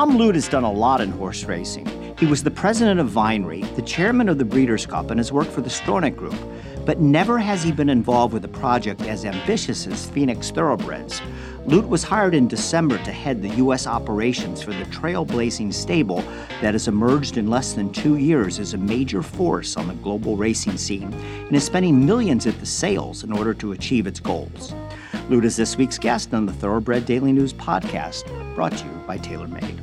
Tom Lute has done a lot in horse racing. He was the president of Vinery, the chairman of the Breeders' Cup, and has worked for the Stronach Group. But never has he been involved with a project as ambitious as Phoenix Thoroughbreds. Lute was hired in December to head the U.S. operations for the trailblazing stable that has emerged in less than 2 years as a major force on the global racing scene and is spending millions at the sales in order to achieve its goals. Lute is this week's guest on the Thoroughbred Daily News podcast, brought to you by TaylorMade.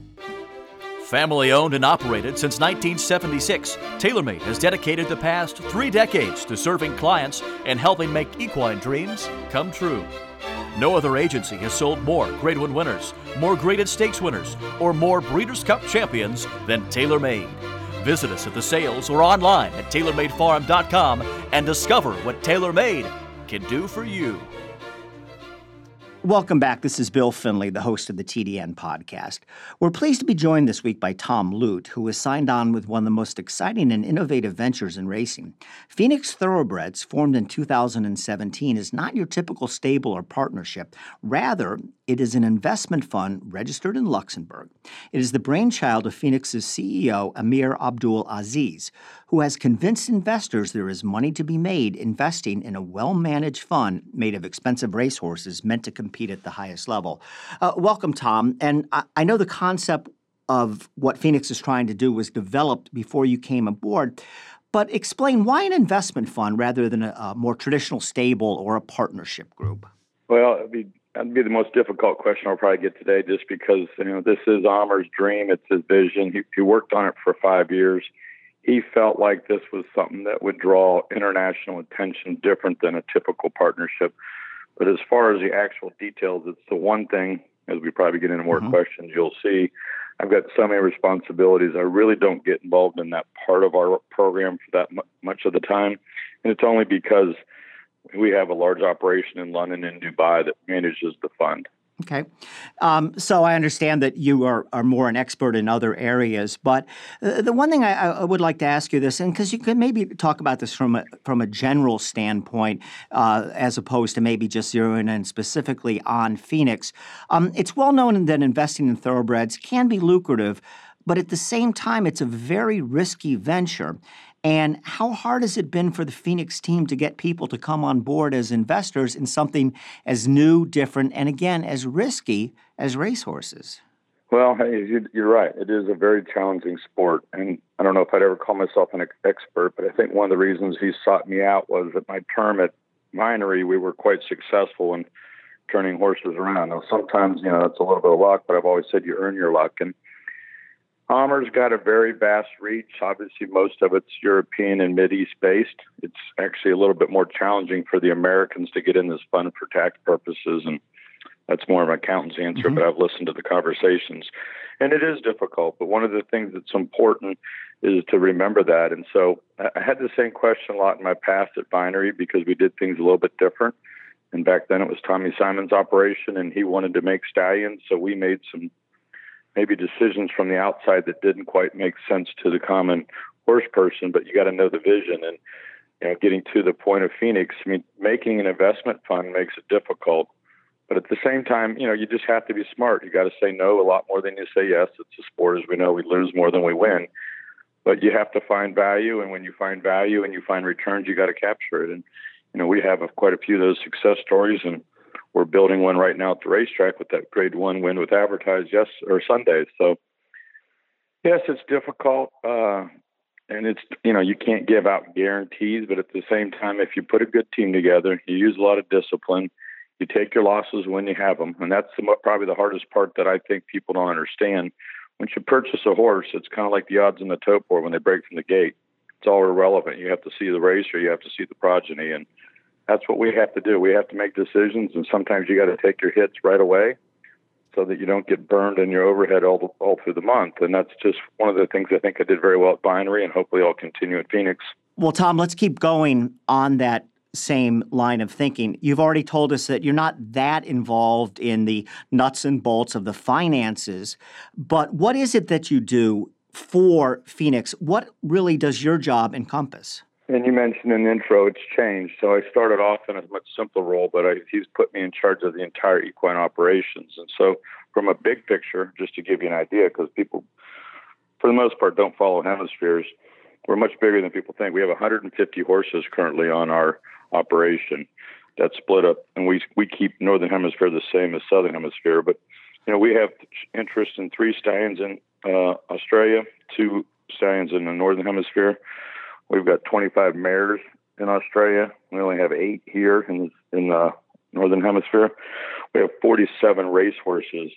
Family owned and operated since 1976, TaylorMade has dedicated the past 3 decades to serving clients and helping make equine dreams come true. No other agency has sold more Grade 1 winners, more graded stakes winners, or more Breeders' Cup champions than TaylorMade. Visit us at the sales or online at TaylorMadeFarm.com and discover what TaylorMade can do for you. Welcome back. This is Bill Finley, the host of the TDN podcast. We're pleased to be joined this week by Tom Lute, who has signed on with one of the most exciting and innovative ventures in racing. Phoenix Thoroughbreds, formed in 2017, is not your typical stable or partnership. Rather, it is an investment fund registered in Luxembourg. It is the brainchild of Phoenix's CEO, Amir Abdul Aziz, who has convinced investors there is money to be made investing in a well-managed fund made of expensive racehorses meant to compete at the highest level. Welcome, Tom. And I know the concept of what Phoenix is trying to do was developed before you came aboard, but explain why an investment fund rather than a more traditional stable or a partnership group? Well, that'd be the most difficult question I'll probably get today, just because this is Amir's dream. It's his vision. He worked on it for 5 years. He felt like this was something that would draw international attention different than a typical partnership. But as far as the actual details, it's the one thing, as we probably get into more questions, you'll see I've got so many responsibilities. I really don't get involved in that part of our program for that much of the time. And it's only because we have a large operation in London and Dubai that manages the fund. Okay. So I understand that you are more an expert in other areas, but the one thing I would like to ask you this, and because you could maybe talk about this from a general standpoint, as opposed to maybe just zeroing in specifically on Phoenix. It's well known that investing in thoroughbreds can be lucrative, but at the same time, it's a very risky venture. And how hard has it been for the Phoenix team to get people to come on board as investors in something as new, different, and again, as risky as racehorses? Well, hey, you're right. It is a very challenging sport. And I don't know if I'd ever call myself an expert, but I think one of the reasons he sought me out was that my term at Vinery, we were quite successful in turning horses around. Now, sometimes, it's a little bit of luck, but I've always said you earn your luck. And Amir's got a very vast reach. Obviously, most of it's European and Mideast based. It's actually a little bit more challenging for the Americans to get in this fund for tax purposes, and that's more of an accountant's answer, but I've listened to the conversations. And it is difficult, but one of the things that's important is to remember that. And so I had the same question a lot in my past at Vinery because we did things a little bit different. And back then it was Tommy Simon's operation, and he wanted to make stallions, so we made some maybe decisions from the outside that didn't quite make sense to the common horse person, but you got to know the vision. And getting to the point of Phoenix, making an investment fund makes it difficult, but at the same time, you just have to be smart. You got to say no a lot more than you say yes. It's a sport, as we know. We lose more than we win, but you have to find value, and when you find value and you find returns, you got to capture it. And we have quite a few of those success stories, and we're building one right now at the racetrack with that Grade 1 win with Advertise Sunday. So, yes, it's difficult, and it's you can't give out guarantees. But at the same time, if you put a good team together, you use a lot of discipline. You take your losses when you have them, and that's probably the hardest part that I think people don't understand. Once you purchase a horse, it's kind of like the odds in the tote board when they break from the gate. It's all irrelevant. You have to see the race, or you have to see the progeny, and that's what we have to do. We have to make decisions, and sometimes you got to take your hits right away so that you don't get burned in your overhead all through the month. And that's just one of the things I think I did very well at Vinery, and hopefully I'll continue at Phoenix. Well, Tom, let's keep going on that same line of thinking. You've already told us that you're not that involved in the nuts and bolts of the finances, but what is it that you do for Phoenix? What really does your job encompass? And you mentioned in the intro, it's changed. So I started off in a much simpler role, but he's put me in charge of the entire equine operations. And so from a big picture, just to give you an idea, because people, for the most part, don't follow hemispheres, we're much bigger than people think. We have 150 horses currently on our operation. That's split up, and we keep Northern Hemisphere the same as Southern Hemisphere. But, we have interest in 3 stallions in Australia, 2 stallions in the Northern Hemisphere. We've got 25 mares in Australia. We only have 8 here in the Northern Hemisphere. We have 47 racehorses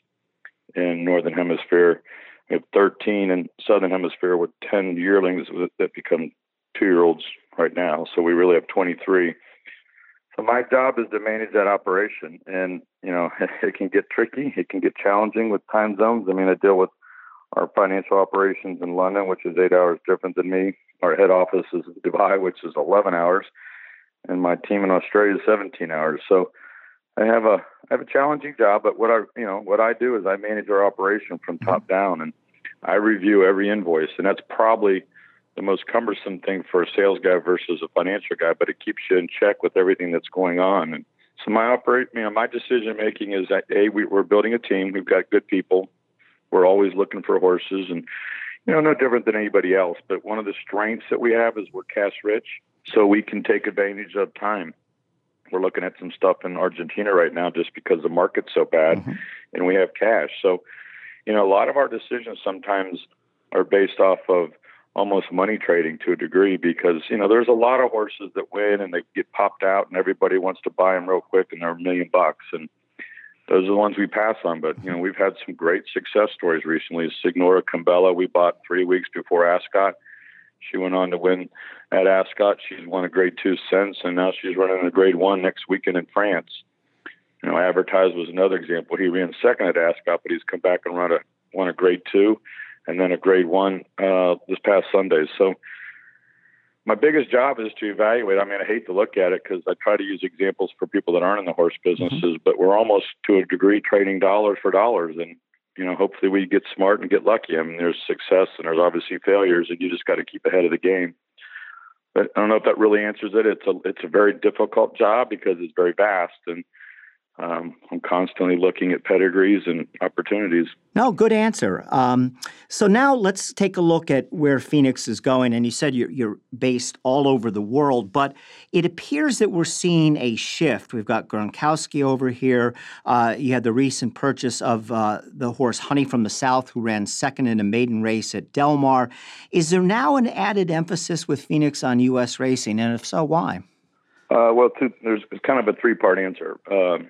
in Northern Hemisphere. We have 13 in Southern Hemisphere with 10 yearlings that become 2-year-olds right now. So we really have 23. So my job is to manage that operation. And, it can get tricky. It can get challenging with time zones. I deal with our financial operations in London, which is 8 hours different than me. Our head office is in Dubai, which is 11 hours. And my team in Australia is 17 hours. So I have a challenging job, but what I do is I manage our operation from top down, and I review every invoice. And that's probably the most cumbersome thing for a sales guy versus a financial guy, but it keeps you in check with everything that's going on. And so my decision making is that we're building a team. We've got good people. We're always looking for horses, and no different than anybody else. But one of the strengths that we have is we're cash rich, so we can take advantage of time. We're looking at some stuff in Argentina right now just because the market's so bad, and we have cash. So, a lot of our decisions sometimes are based off of almost money trading to a degree, because, there's a lot of horses that win and they get popped out and everybody wants to buy them real quick and they're $1 million. And those are the ones we pass on. But, we've had some great success stories recently. Signora Cambella, we bought 3 weeks before Ascot. She went on to win at Ascot. She's won a grade 2 since, and now she's running a grade 1 next weekend in France. Advertised was another example. He ran second at Ascot, but he's come back and won a grade 2 and then a grade 1 this past Sunday. So my biggest job is to evaluate. I hate to look at it because I try to use examples for people that aren't in the horse businesses, but we're almost to a degree trading dollars for dollars. And, hopefully we get smart and get lucky. There's success and there's obviously failures, and you just got to keep ahead of the game. But I don't know if that really answers it. It's a very difficult job because it's very vast, and I'm constantly looking at pedigrees and opportunities. No, good answer. So now let's take a look at where Phoenix is going. And you said you're based all over the world, but it appears that we're seeing a shift. We've got Gronkowski over here. You had the recent purchase of the horse Honey from the South, who ran second in a maiden race at Del Mar. Is there now an added emphasis with Phoenix on U.S. racing? And if so, why? There's kind of a 3-part answer.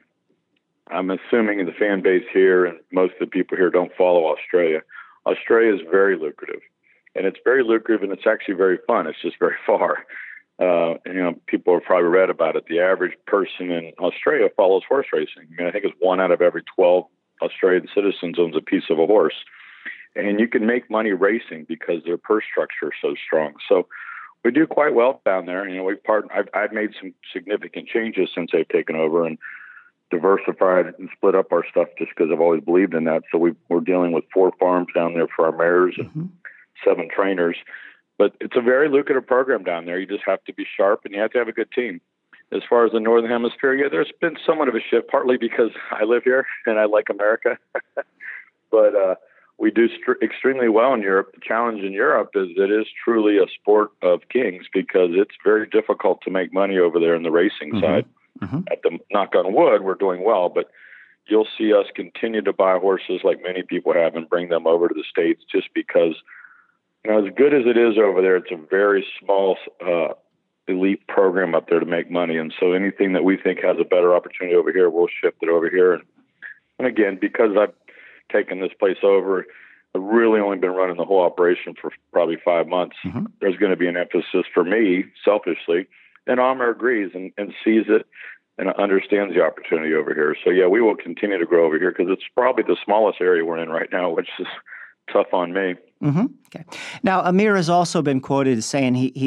I'm assuming the fan base here and most of the people here don't follow Australia. Australia is very lucrative, and it's very lucrative, and it's actually very fun. It's just very far. People have probably read about it. The average person in Australia follows horse racing. I think it's 1 out of every 12 Australian citizens owns a piece of a horse. And you can make money racing because their purse structure is so strong. So we do quite well down there. I've made some significant changes since they've taken over and diversified and split up our stuff just because I've always believed in that. So we're dealing with 4 farms down there for our mares and 7 trainers. But it's a very lucrative program down there. You just have to be sharp and you have to have a good team. As far as the Northern Hemisphere, there's been somewhat of a shift, partly because I live here and I like America. But we do extremely well in Europe. The challenge in Europe is it is truly a sport of kings because it's very difficult to make money over there in the racing side. At the knock on wood, we're doing well, but you'll see us continue to buy horses like many people have and bring them over to the States just because, as good as it is over there, it's a very small elite program up there to make money. And so anything that we think has a better opportunity over here, we'll shift it over here. And again, because I've taken this place over, I've really only been running the whole operation for probably 5 months. There's going to be an emphasis for me, selfishly, and Amr agrees and sees it and understands the opportunity over here. So, we will continue to grow over here because it's probably the smallest area we're in right now, which is tough on me. Okay. Now, Amir has also been quoted as saying he's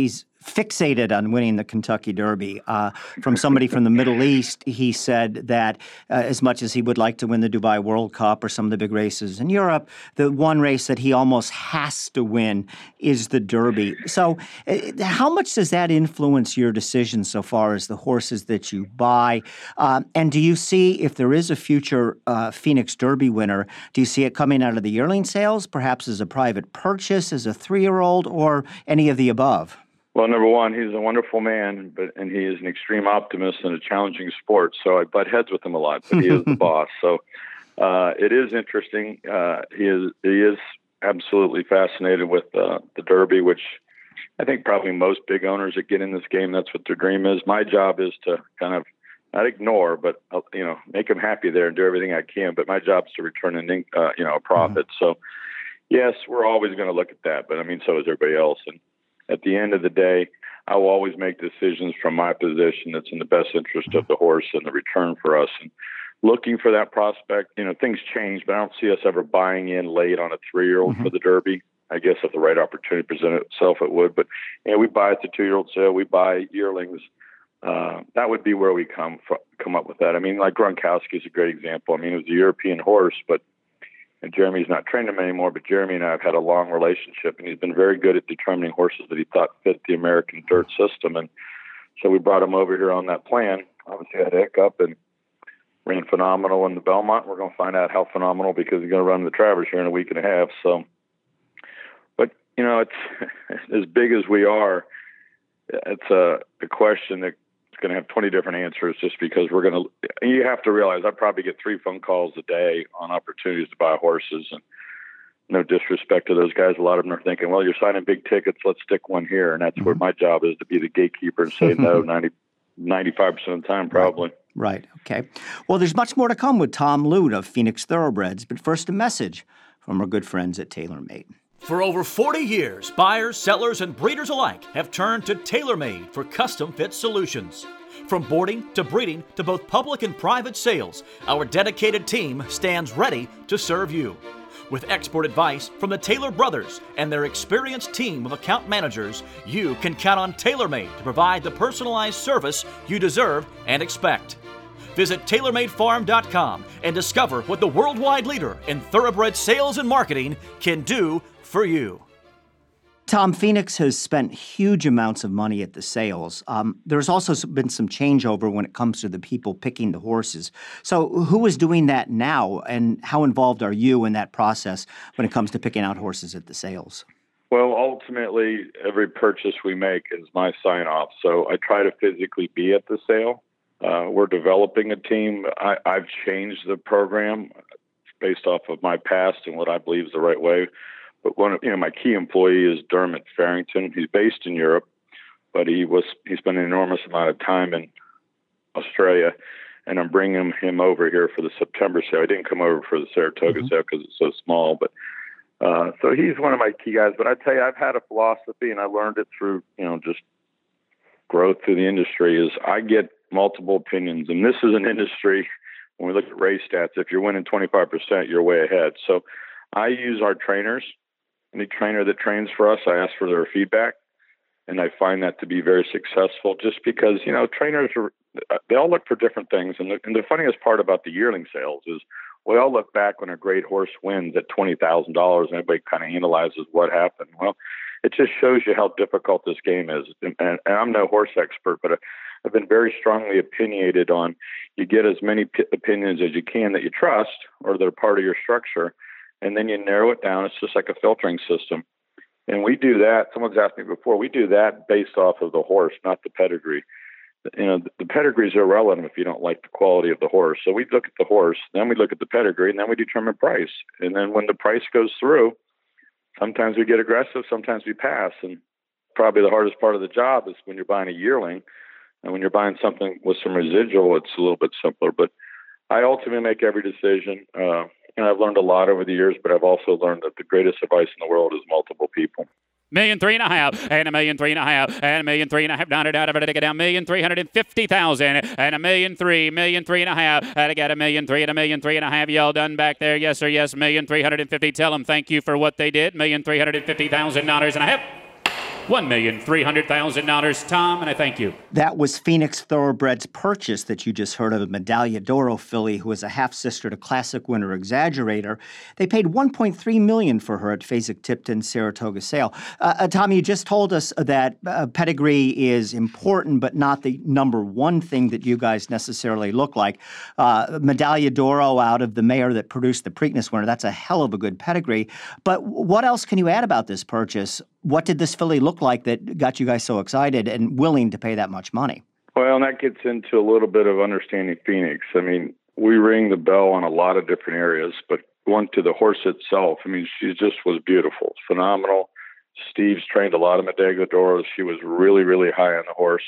fixated on winning the Kentucky Derby. From somebody from the Middle East, he said that as much as he would like to win the Dubai World Cup or some of the big races in Europe, the one race that he almost has to win is the Derby. So how much does that influence your decision so far as the horses that you buy? And do you see, if there is a future Phoenix Derby winner, do you see it coming out of the yearling sales, perhaps as a private purchase, as a 3-year-old, or any of the above? Well, number one, he's a wonderful man, and he is an extreme optimist in a challenging sport. So I butt heads with him a lot, but he is the boss. So it is interesting. He is absolutely fascinated with the Derby, which I think probably most big owners that get in this game, that's what their dream is. My job is to kind of not ignore, but make him happy there and do everything I can. But my job is to return a profit. So yes, we're always going to look at that, but I mean, so is everybody else. And at the end of the day, I will always make decisions from my position that's in the best interest of the horse and the return for us. And looking for that prospect, things change, but I don't see us ever buying in late on a 3-year-old for the Derby. I guess if the right opportunity presented itself, it would. But we buy at the 2-year-old sale. We buy yearlings. That would be where we come up with that. I mean, like Gronkowski is a great example. I mean, it was a European horse, and Jeremy's not training him anymore, but Jeremy and I have had a long relationship, and he's been very good at determining horses that he thought fit the American dirt system. And so we brought him over here on that plan. Obviously, had a hiccup and ran phenomenal in the Belmont. We're going to find out how phenomenal because he's going to run the Travers here in a week and a half. So, but, it's as big as we are, it's a question that going to have 20 different answers just because you have to realize I probably get 3 phone calls a day on opportunities to buy horses, and no disrespect to those guys. A lot of them are thinking, well, you're signing big tickets. Let's stick one here. And that's where my job is, to be the gatekeeper and say no 95% of the time, probably. Right. Okay. Well, there's much more to come with Tom Lute of Phoenix Thoroughbreds, but first a message from our good friends at TaylorMade. For over 40 years, buyers, sellers, and breeders alike have turned to TaylorMade for custom-fit solutions. From boarding to breeding to both public and private sales, our dedicated team stands ready to serve you. With expert advice from the Taylor brothers and their experienced team of account managers, you can count on TaylorMade to provide the personalized service you deserve and expect. Visit TaylorMadeFarm.com and discover what the worldwide leader in thoroughbred sales and marketing can do for you. Tom, Phoenix has spent huge amounts of money at the sales. There's also been some changeover when it comes to the people picking the horses. So who is doing that now, and how involved are you in that process when it comes to picking out horses at the sales? Well, ultimately, every purchase we make is my sign-off. So I try to physically be at the sale. We're developing a team. I've changed the program based off of my past and what I believe is the right way. But my key employee is Dermot Farrington. He's based in Europe, but he spent an enormous amount of time in Australia, and I'm bringing him over here for the September sale. I didn't come over for the Saratoga sale because it's so small, but so he's one of my key guys. But I tell you, I've had a philosophy, and I learned it through just growth through the industry. Is I get multiple opinions, and this is an industry. When we look at race stats, if you're winning 25%, you're way ahead. So I use our trainers. Any trainer that trains for us, I ask for their feedback, and I find that to be very successful just because, trainers they all look for different things. And the funniest part about the yearling sales is we all look back when a great horse wins at $20,000 and everybody kind of analyzes what happened. Well, it just shows you how difficult this game is. And I'm no horse expert, but I've been very strongly opinionated on you get as many opinions as you can that you trust or that are part of your structure. And then you narrow it down. It's just like a filtering system. And we do that. Someone's asked me before, we do that based off of the horse, not the pedigree. The pedigree is irrelevant if you don't like the quality of the horse. So we look at the horse, then we look at the pedigree, and then we determine price. And then when the price goes through, sometimes we get aggressive, sometimes we pass. And probably the hardest part of the job is when you're buying a yearling. And when you're buying something with some residual, it's a little bit simpler. But I ultimately make every decision. I've learned a lot over the years, but I've also learned that the greatest advice in the world is multiple people. 1,003,500 and 1,003,500 and 1,003,500 down it out of it to get down 1,350,000 and 1,003,500 and I got 1,003,000 and 1,003,500. Y'all done back there? Yes sir, yes. 1,350,000. Tell them thank you for what they did. $1,350,000 and a half. $1,300,000, Tom, and I thank you. That was Phoenix Thoroughbred's purchase that you just heard of, a Medaglia d'Oro filly who is a half-sister to classic winner Exaggerator. They paid $1.3 million for her at Fasig-Tipton Saratoga sale. Tom, you just told us that pedigree is important, but not the number one thing that you guys necessarily look like. Medaglia d'Oro out of the mare that produced the Preakness winner, that's a hell of a good pedigree. But what else can you add about this purchase? What did this filly look like that got you guys so excited and willing to pay that much money? Well, and that gets into a little bit of understanding Phoenix. I mean, we ring the bell on a lot of different areas, but going to the horse itself, I mean, she just was beautiful, phenomenal. Steve's trained a lot of Medaglia d'Oros. She was really, really high on the horse.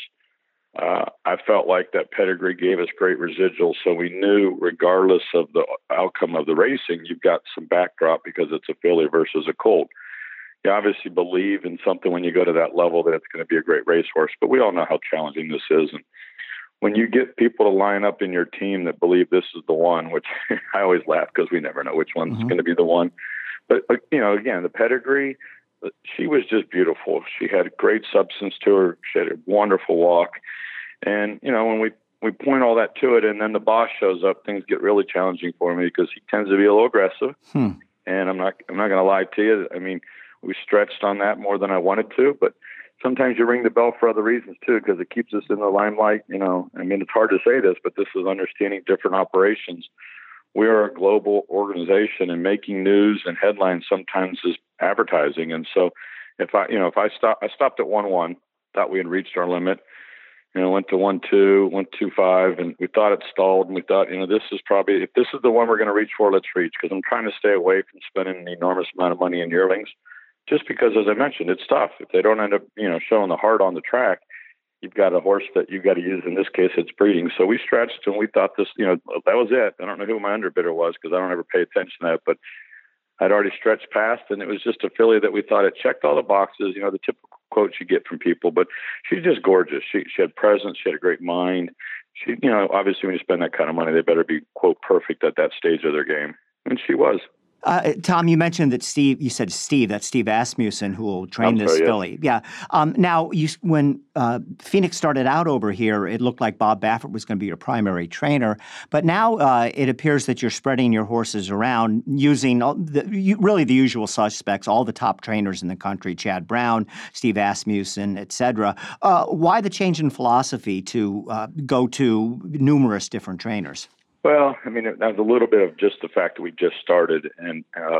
I felt like that pedigree gave us great residuals, so we knew regardless of the outcome of the racing, you've got some backdrop because it's a filly versus a colt. You obviously believe in something when you go to that level that it's going to be a great racehorse, but we all know how challenging this is. And when you get people to line up in your team that believe this is the one, which I always laugh because we never know which one's going to be the one. But, you know, again, the pedigree, she was just beautiful. She had great substance to her. She had a wonderful walk. And, you know, when we point all that to it and then the boss shows up, things get really challenging for me because he tends to be a little aggressive. And I'm not going to lie to you. I mean, we stretched on that more than I wanted to, but sometimes you ring the bell for other reasons too, because it keeps us in the limelight. You know, I mean, it's hard to say this, but this is understanding different operations. We are a global organization, and making news and headlines sometimes is advertising. And so if I stopped at 1-1, thought we had reached our limit, you know, went to 1-2, 1-2-5, and we thought it stalled, and we thought, you know, this is probably, if this is the one we're going to reach for, let's reach, because I'm trying to stay away from spending an enormous amount of money in yearlings. Just because, as I mentioned, it's tough. If they don't end up, you know, showing the heart on the track, you've got a horse that you've got to use. In this case, it's breeding. So we stretched and we thought this, you know, that was it. I don't know who my underbidder was because I don't ever pay attention to that, but I'd already stretched past, and it was just a filly that we thought it checked all the boxes, you know, the typical quotes you get from people, but she's just gorgeous. She had presence. She had a great mind. She, you know, obviously when you spend that kind of money, they better be, quote, perfect at that stage of their game. And she was. Tom, you mentioned that that's Steve Asmussen who will train this filly. Yeah. Now, when Phoenix started out over here, it looked like Bob Baffert was going to be your primary trainer. But now it appears that you're spreading your horses around using really the usual suspects, all the top trainers in the country, Chad Brown, Steve Asmussen, et cetera. Why the change in philosophy to go to numerous different trainers? Well, I mean, that was a little bit of just the fact that we just started. And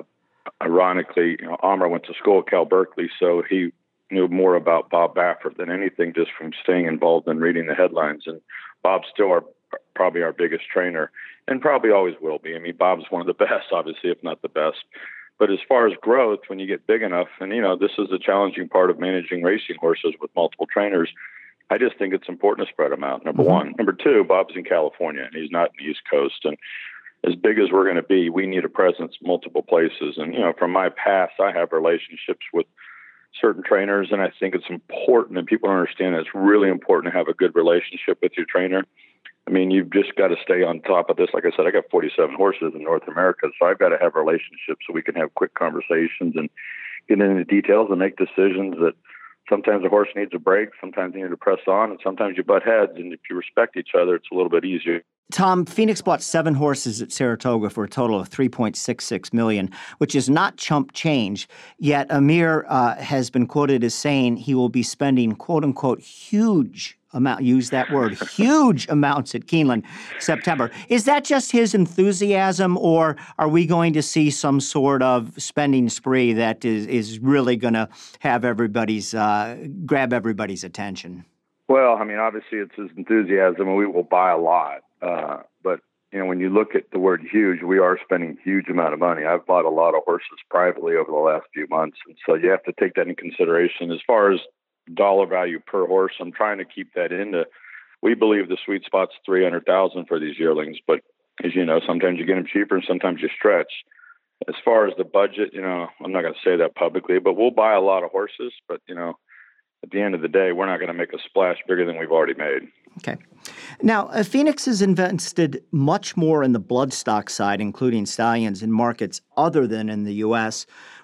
ironically, you know, Amr went to school at Cal Berkeley, so he knew more about Bob Baffert than anything just from staying involved and reading the headlines. And Bob's still probably our biggest trainer and probably always will be. I mean, Bob's one of the best, obviously, if not the best. But as far as growth, when you get big enough, and, you know, this is the challenging part of managing racing horses with multiple trainers, I just think it's important to spread them out, number one. Number two, Bob's in California, and he's not in the East Coast. And as big as we're going to be, we need a presence multiple places. And, you know, from my past, I have relationships with certain trainers, and I think it's important, and people don't understand that it's really important to have a good relationship with your trainer. I mean, you've just got to stay on top of this. Like I said, I got 47 horses in North America, so I've got to have relationships so we can have quick conversations and get into details and make decisions that sometimes a horse needs a break, sometimes you need to press on, and sometimes you butt heads. And if you respect each other, it's a little bit easier. Tom, Phoenix bought 7 horses at Saratoga for a total of $3.66 million, which is not chump change. Yet Amir has been quoted as saying he will be spending, quote unquote, huge amounts at Keeneland September. Is that just his enthusiasm, or are we going to see some sort of spending spree that is really going to have grab everybody's attention? Well, I mean, obviously it's his enthusiasm, and we will buy a lot. But, you know, when you look at the word huge, we are spending a huge amount of money. I've bought a lot of horses privately over the last few months, and so you have to take that in consideration. As far as dollar value per horse, I'm trying to keep that into. We believe the sweet spot's $300,000 for these yearlings, but as you know, sometimes you get them cheaper and sometimes you stretch. As far as the budget, you know, I'm not going to say that publicly, but we'll buy a lot of horses. But, you know, at the end of the day, we're not going to make a splash bigger than we've already made. Okay. Now, Phoenix has invested much more in the bloodstock side, including stallions in markets other than in the U.S.,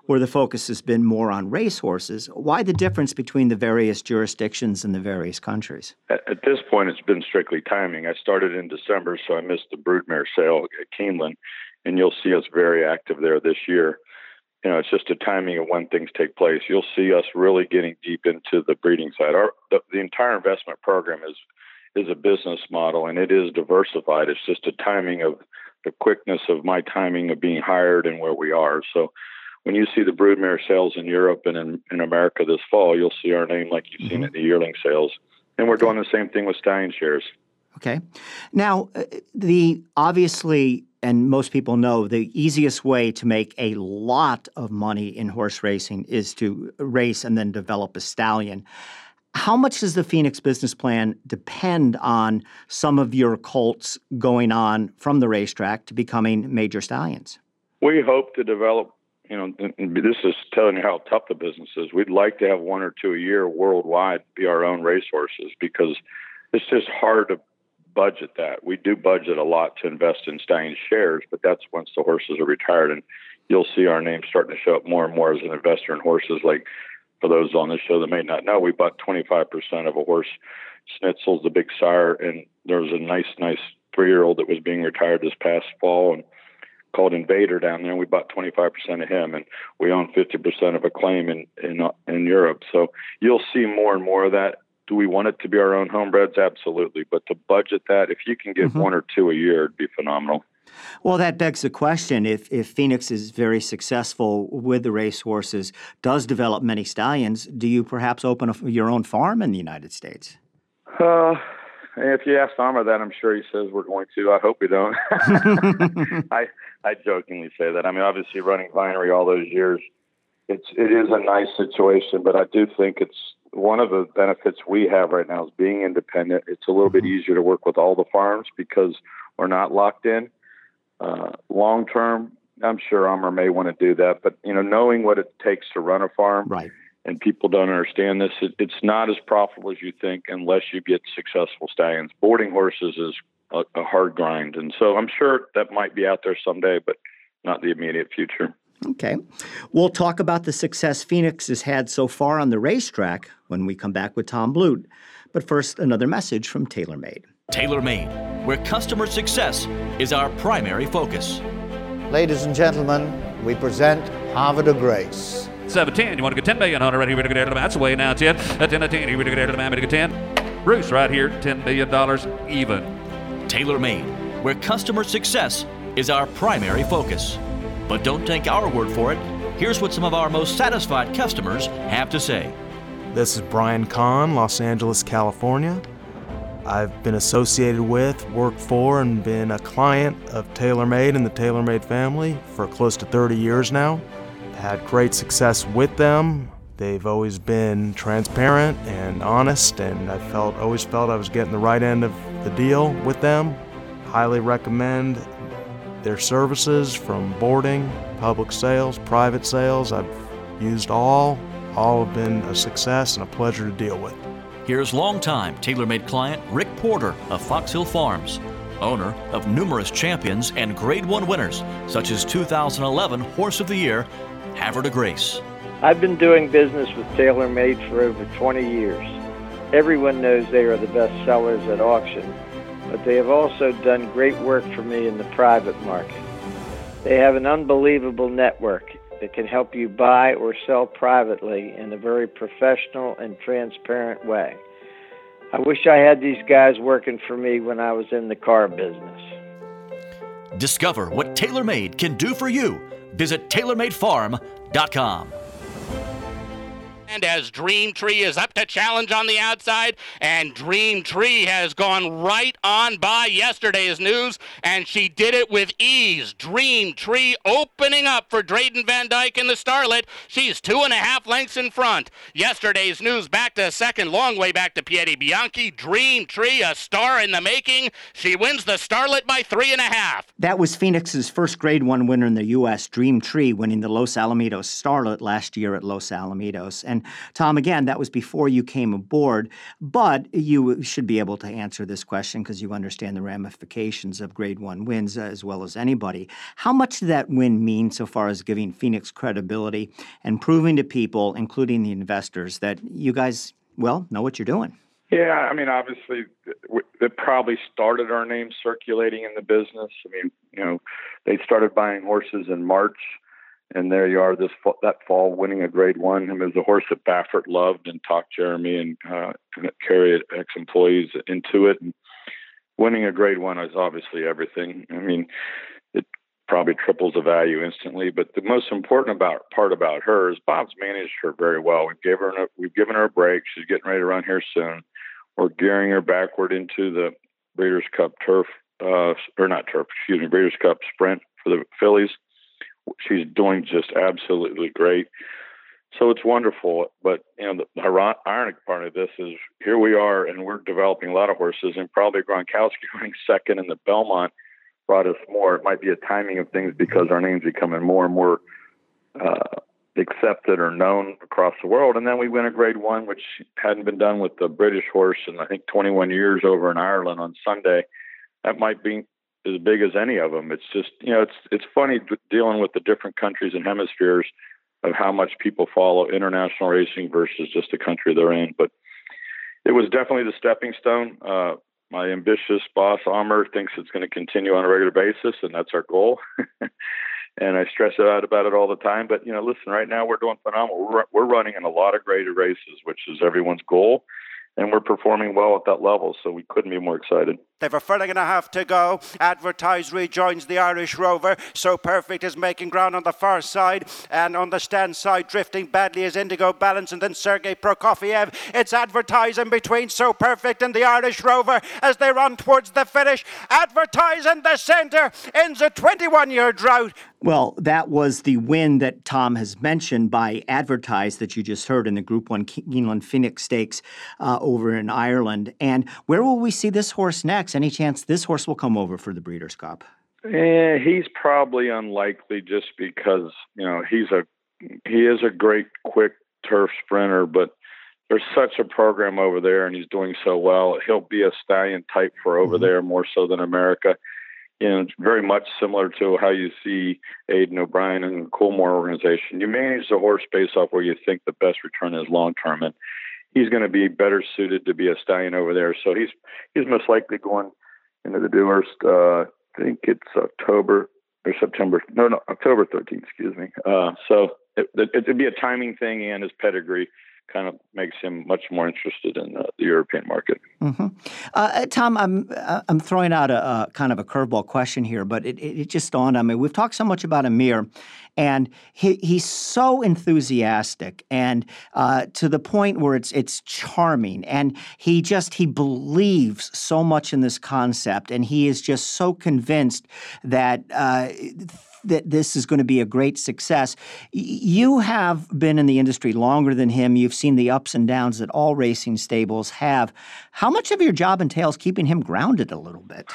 where the focus has been more on racehorses. Why the difference between the various jurisdictions and the various countries? At this point, it's been strictly timing. I started in December, so I missed the broodmare sale at Keeneland, and you'll see us very active there this year. It's just a timing of when things take place. You'll see us really getting deep into the breeding side. The entire investment program is a business model, and it is diversified. It's just a timing of the quickness of my timing of being hired and where we are. So when you see the broodmare sales in Europe and in America this fall, you'll see our name like you've seen it in the yearling sales. And we're doing the same thing with stallion shares. Okay. Now, obviously, and most people know, the easiest way to make a lot of money in horse racing is to race and then develop a stallion. How much does the Phoenix business plan depend on some of your colts going on from the racetrack to becoming major stallions? We hope to develop, this is telling you how tough the business is. We'd like to have one or two a year worldwide be our own racehorses, because it's just hard to budget that. We do budget a lot to invest in stallion shares, but that's once the horses are retired. And you'll see our name starting to show up more and more as an investor in horses. Like, for those on this show that may not know, we bought 25% of a horse, Schnitzel's the big sire, and there was a nice 3-year-old that was being retired this past fall and called Invader down there, and we bought 25% of him, and we own 50% of Acclaim in Europe. So you'll see more and more of that. Do we want it to be our own homebreds? Absolutely. But to budget that, if you can get one or two a year, it'd be phenomenal. Well, that begs the question, if Phoenix is very successful with the racehorses, does develop many stallions, do you perhaps open your own farm in the United States? If you ask Amar that, I'm sure he says we're going to. I hope we don't. I jokingly say that. I mean, obviously running Vinery all those years, it is a nice situation, but I do think it's one of the benefits we have right now is being independent. It's a little bit easier to work with all the farms because we're not locked in. Long term, I'm sure Amar may want to do that, but knowing what it takes to run a farm, right, and people don't understand this, it's not as profitable as you think unless you get successful stallions. Boarding horses is a hard grind, and so I'm sure that might be out there someday, but not the immediate future. Okay. We'll talk about the success Phoenix has had so far on the racetrack when we come back with Tom Blute. But first, another message from TaylorMade. TaylorMade, where customer success is our primary focus. Ladies and gentlemen, we present Havre de Grace. 7-10, you want to get 10 million on it right here, that's the way now, 10. 10-10, you want to get 10. Bruce right here, $10 million even. TaylorMade, where customer success is our primary focus. But don't take our word for it. Here's what some of our most satisfied customers have to say. This is Brian Kahn, Los Angeles, California. I've been associated with, worked for, and been a client of TaylorMade and the TaylorMade family for close to 30 years now. Had great success with them. They've always been transparent and honest, and I always felt I was getting the right end of the deal with them. Highly recommend their services, from boarding, public sales, private sales. I've used all have been a success and a pleasure to deal with. Here's longtime TaylorMade client Rick Porter of Fox Hill Farms, owner of numerous champions and Grade 1 winners, such as 2011 Horse of the Year, Havre de Grace. I've been doing business with TaylorMade for over 20 years. Everyone knows they are the best sellers at auction, but they have also done great work for me in the private market. They have an unbelievable network that can help you buy or sell privately in a very professional and transparent way. I wish I had these guys working for me when I was in the car business. Discover what TaylorMade can do for you. Visit TaylorMadeFarm.com. And as Dream Tree is up to challenge on the outside, and Dream Tree has gone right on by yesterday's news, and she did it with ease. Dream Tree opening up for Drayden Van Dyke in the Starlet. She's 2.5 lengths in front. Yesterday's news back to second, long way back to Piedi Bianchi. Dream Tree, a star in the making. She wins the Starlet by 3.5. That was Phoenix's first Grade 1 winner in the U.S., Dream Tree, winning the Los Alamitos Starlet last year at Los Alamitos. And And Tom, again, that was before you came aboard, but you should be able to answer this question because you understand the ramifications of Grade 1 wins as well as anybody. How much did that win mean so far as giving Phoenix credibility and proving to people, including the investors, that you guys, well, know what you're doing? Yeah, I mean, obviously, it probably started our name circulating in the business. I mean, they started buying horses in March, and there you are that fall winning a Grade 1. I mean, it was a horse that Baffert loved and talked Jeremy and Kerry, ex-employees, into it. And winning a Grade 1 is obviously everything. I mean, it probably triples the value instantly. But the most important part about her is Bob's managed her very well. We've given her a break. She's getting ready to run here soon. We're gearing her backward into the Breeders' Cup Breeders' Cup Sprint for the fillies. She's doing just absolutely great. So it's wonderful. But, the ironic part of this is here we are, and we're developing a lot of horses, and probably Gronkowski running second in the Belmont brought us more. It might be a timing of things because our name's becoming more and more accepted or known across the world. And then we win a Grade 1, which hadn't been done with the British horse in, I think, 21 years over in Ireland on Sunday. That might be as big as any of them. It's just, it's funny dealing with the different countries and hemispheres of how much people follow international racing versus just the country they're in. But it was definitely the stepping stone. My ambitious boss, Amr, thinks it's going to continue on a regular basis, and that's our goal. And I stress out about it all the time. But, listen, right now we're doing phenomenal. We're running in a lot of graded races, which is everyone's goal. And we're performing well at that level, so we couldn't be more excited. They've a furlong and a half to go. Advertise rejoins the Irish Rover. So Perfect is making ground on the far side. And on the stand side, drifting badly is Indigo Balance and then Sergei Prokofiev. It's Advertise in between So Perfect and the Irish Rover as they run towards the finish. Advertise in the centre ends a 21-year drought. Well, that was the win that Tom has mentioned by Advertise that you just heard in the Group 1 Keeneland Phoenix Stakes over in Ireland. And where will we see this horse next? Any chance this horse will come over for the Breeders' Cup? He's probably unlikely just because, he is a great, quick turf sprinter, but there's such a program over there and he's doing so well. He'll be a stallion type for over there more so than America. It's very much similar to how you see Aidan O'Brien and the Coolmore organization. You manage the horse based off where you think the best return is long term, and he's going to be better suited to be a stallion over there. So he's most likely going into the Dewhurst. I think it's October 13th. Excuse me. So it'd be a timing thing, and his pedigree kind of makes him much more interested in the European market. Mm-hmm. Tom, I'm throwing out a kind of a curveball question here, but it just dawned on me. We've talked so much about Amir, and he's so enthusiastic, and to the point where it's charming, and he believes so much in this concept, and he is just so convinced that that this is going to be a great success. You have been in the industry longer than him. You've seen the ups and downs that all racing stables have. How much of your job entails keeping him grounded a little bit?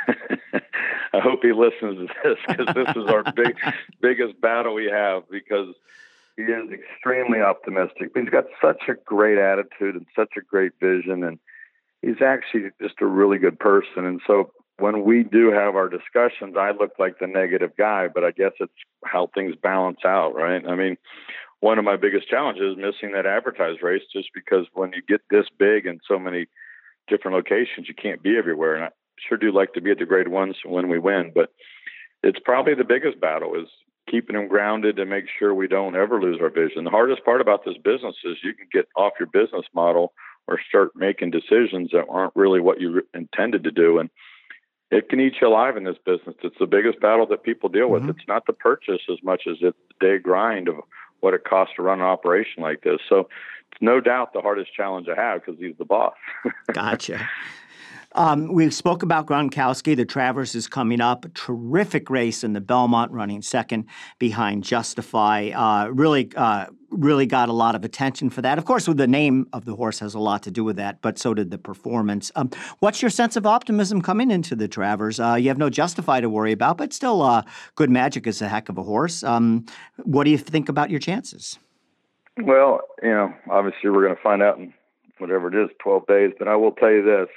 I hope he listens to this because this is our biggest battle we have because he is extremely optimistic. He's got such a great attitude and such a great vision, and he's actually just a really good person. And so when we do have our discussions, I look like the negative guy, but I guess it's how things balance out, right? I mean, one of my biggest challenges is missing that Advertise race just because when you get this big in so many different locations, you can't be everywhere. And I sure do like to be at the Grade 1s when we win, but it's probably the biggest battle is keeping them grounded to make sure we don't ever lose our vision. The hardest part about this business is you can get off your business model or start making decisions that aren't really what you intended to do. And it can eat you alive in this business. It's the biggest battle that people deal with. It's not the purchase as much as it's the day grind of what it costs to run an operation like this. So it's no doubt the hardest challenge I have because he's the boss. Gotcha. We spoke about Gronkowski. The Travers is coming up. A terrific race in the Belmont, running second behind Justify. Really got a lot of attention for that. Of course, with the name of the horse has a lot to do with that, but so did the performance. What's your sense of optimism coming into the Travers? You have no Justify to worry about, but still, Good Magic is a heck of a horse. What do you think about your chances? Well, obviously we're going to find out in whatever it is, 12 days. But I will tell you this,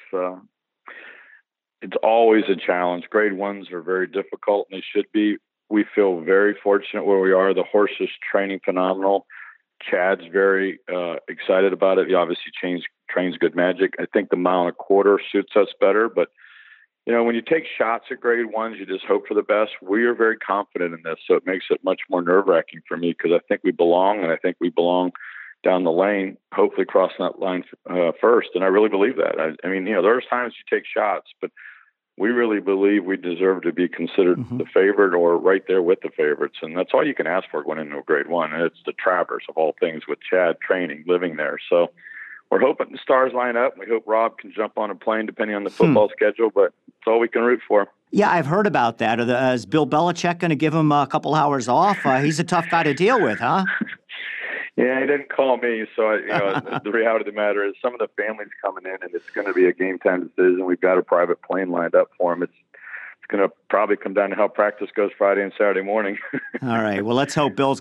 it's always a challenge. Grade ones are very difficult, and they should be. We feel very fortunate where we are. The horse is training phenomenal. Chad's very excited about it. He obviously trains Good Magic. I think the 1.25 miles suits us better. But, when you take shots at grade ones, you just hope for the best. We are very confident in this, so it makes it much more nerve-wracking for me because I think we belong, and I think we belong down the lane, hopefully crossing that line first. And I really believe that. I mean, there's times you take shots, but we really believe we deserve to be considered the favorite or right there with the favorites. And that's all you can ask for going into a grade one. And it's the Travers of all things with Chad training, living there. So we're hoping the stars line up. We hope Rob can jump on a plane depending on the football schedule, but it's all we can root for. Yeah, I've heard about that. Is Bill Belichick going to give him a couple hours off? He's a tough guy to deal with, huh? Yeah, he didn't call me. So, the reality of the matter is some of the family's coming in, and it's going to be a game-time decision. We've got a private plane lined up for him. It's going to probably come down to how practice goes Friday and Saturday morning. All right. Well, let's hope Bill's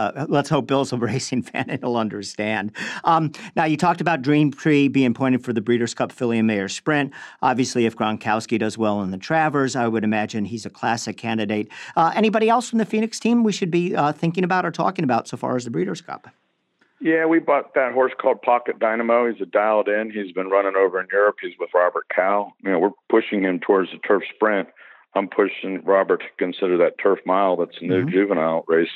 a racing fan and he'll understand. Now, you talked about Dream Tree being pointed for the Breeders' Cup Filly and Mare Sprint. Obviously, if Gronkowski does well in the Travers, I would imagine he's a classic candidate. Anybody else from the Phoenix team we should be thinking about or talking about so far as the Breeders' Cup? Yeah, we bought that horse called Pocket Dynamo. He's a dialed in. He's been running over in Europe. He's with Robert Cow. We're pushing him towards the Turf Sprint. I'm pushing Robert to consider that Turf Mile. That's a new juvenile race.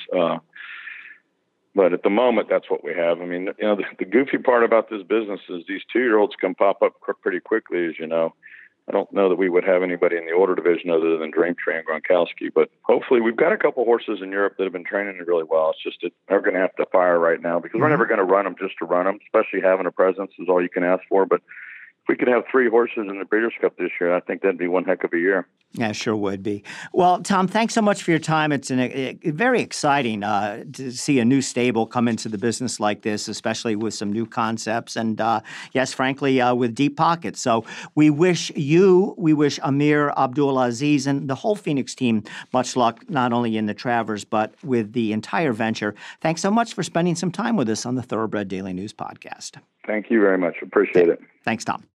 But at the moment, that's what we have. I mean, the goofy part about this business is these 2-year-olds can pop up pretty quickly, as you know. I don't know that we would have anybody in the order division other than Dream Tree and Gronkowski. But hopefully we've got a couple horses in Europe that have been training really well. It's just they're going to have to fire right now because we're never going to run them just to run them, especially having a presence is all you can ask for. But if we could have 3 horses in the Breeders' Cup this year, I think that'd be one heck of a year. Yeah, sure would be. Well, Tom, thanks so much for your time. It's very exciting to see a new stable come into the business like this, especially with some new concepts and, yes, frankly, with deep pockets. So we wish Amir, Abdulaziz, and the whole Phoenix team much luck, not only in the Travers, but with the entire venture. Thanks so much for spending some time with us on the Thoroughbred Daily News Podcast. Thank you very much. Appreciate it. Thanks, Tom.